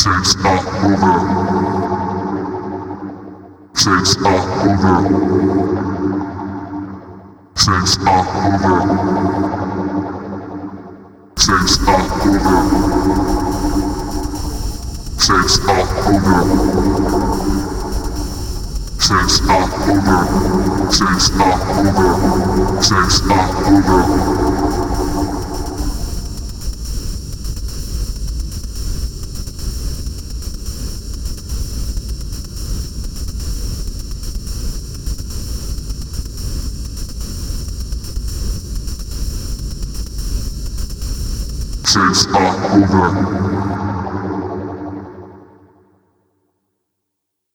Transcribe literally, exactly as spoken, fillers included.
Sex not over. Sex not over. Sex not over. Sex not over. Sex not over. Sex not over. Sex not over. Sex not over. Sex not over.